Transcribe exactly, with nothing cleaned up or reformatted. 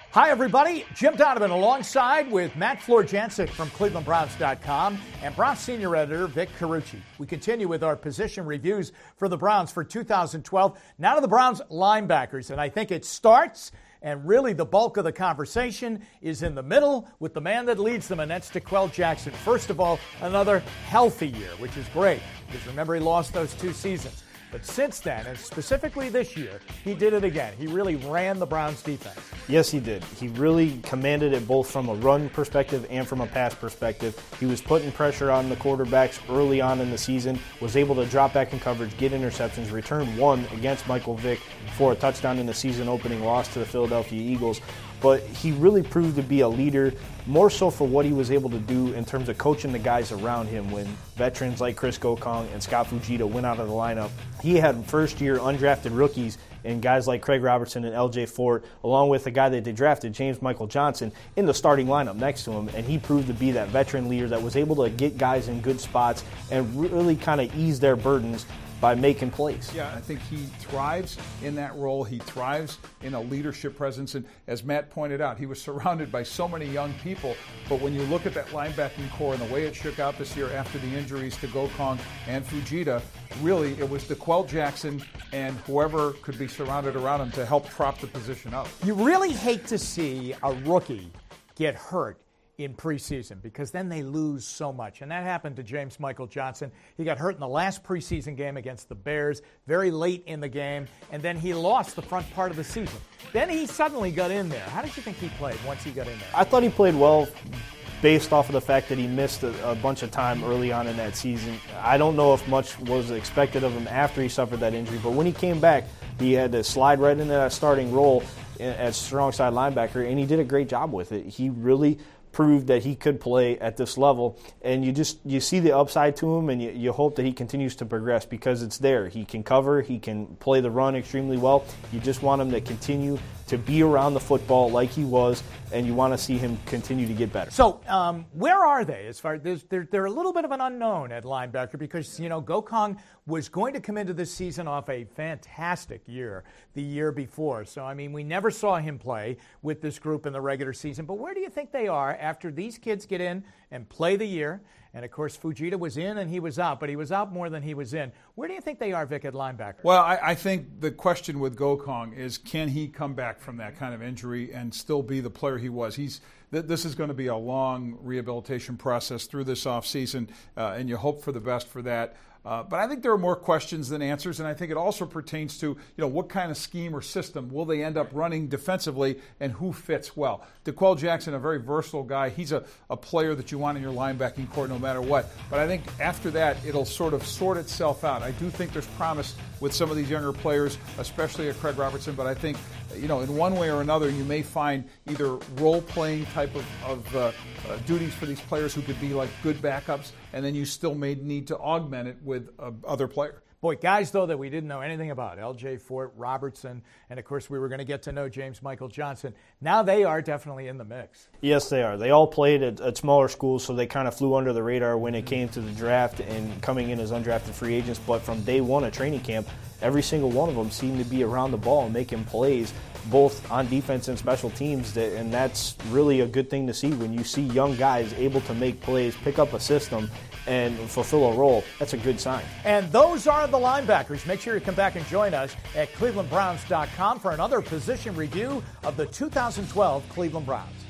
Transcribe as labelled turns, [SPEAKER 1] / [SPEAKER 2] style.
[SPEAKER 1] Hi, everybody. Jim Donovan alongside with Matt Florjancic from Cleveland Browns dot com and Browns senior editor Vic Carucci. We continue with our position reviews for the Browns for two thousand twelve. Now to the Browns linebackers, and I think it starts, and really the bulk of the conversation is in the middle with the man that leads them, and that's DeQuell Jackson. First of all, another healthy year, which is great, because remember he lost those two seasons. But since then, and specifically this year, he did it again. He really ran the Browns defense.
[SPEAKER 2] Yes, he did. He really commanded it both from a run perspective and from a pass perspective. He was putting pressure on the quarterbacks early on in the season, was able to drop back in coverage, get interceptions, return one against Michael Vick for a touchdown in the season-opening loss to the Philadelphia Eagles. But he really proved to be a leader, more so for what he was able to do in terms of coaching the guys around him when veterans like Chris Gokong and Scott Fujita went out of the lineup. He had first-year undrafted rookies and guys like Craig Robertson and L J Fort, along with the guy that they drafted, James Michael Johnson, in the starting lineup next to him. And he proved to be that veteran leader that was able to get guys in good spots and really kind of ease their burdens by making plays.
[SPEAKER 3] Yeah, I think he thrives in that role. He thrives in a leadership presence. And as Matt pointed out, he was surrounded by so many young people. But when you look at that linebacking core and the way it shook out this year after the injuries to Gokong and Fujita, really it was DeQuell Jackson and whoever could be surrounded around him to help prop the position up.
[SPEAKER 1] You really hate to see a rookie get hurt in preseason, because then they lose so much. And that happened to James Michael Johnson. He got hurt in the last preseason game against the Bears, very late in the game, and then he lost the front part of the season. Then he suddenly got in there. How did you think he played once he got in there?
[SPEAKER 2] I thought he played well based off of the fact that he missed a, a bunch of time early on in that season. I don't know if much was expected of him after he suffered that injury, but when he came back, he had to slide right into that starting role as strong side linebacker, and he did a great job with it. He really proved that he could play at this level, and you just you see the upside to him, and you, you hope that he continues to progress because it's there. He can cover, he can play the run extremely well. You just want him to continue to be around the football like he was, and you want to see him continue to get better.
[SPEAKER 1] So um, where are they as far as they're, they're a little bit of an unknown at linebacker, because, you know, Gokong was going to come into this season off a fantastic year the year before. So, I mean, we never saw him play with this group in the regular season. But where do you think they are after these kids get in and play the year? And, of course, Fujita was in and he was out, but he was out more than he was in. Where do you think they are, Vic, at linebacker?
[SPEAKER 3] Well, I, I think the question with Gokong is, can he come back from that kind of injury and still be the player he was? He's th- This is going to be a long rehabilitation process through this offseason, uh, and you hope for the best for that. Uh, but I think there are more questions than answers, and I think it also pertains to, you know, what kind of scheme or system will they end up running defensively and who fits well. DeQuell Jackson, a very versatile guy. He's a, a player that you want in your linebacking core no matter what. But I think after that, it'll sort of sort itself out. I do think there's promise with some of these younger players, especially at Craig Robertson, but I think, you know, in one way or another, you may find either role-playing type of, of uh, uh, duties for these players who could be like good backups, and then you still may need to augment it with uh, other player.
[SPEAKER 1] Boy, guys, though, that we didn't know anything about, L J Fort, Robertson, and, of course, we were going to get to know James Michael Johnson. Now they are definitely in the mix.
[SPEAKER 2] Yes, they are. They all played at, at smaller schools, so they kind of flew under the radar when it came to the draft and coming in as undrafted free agents. But from day one at training camp, every single one of them seemed to be around the ball and making plays, both on defense and special teams, and that's really a good thing to see when you see young guys able to make plays, pick up a system, and fulfill a role. That's a good sign.
[SPEAKER 1] And those are the linebackers. Make sure you come back and join us at Cleveland Browns dot com for another position review of the two thousand twelve Cleveland Browns.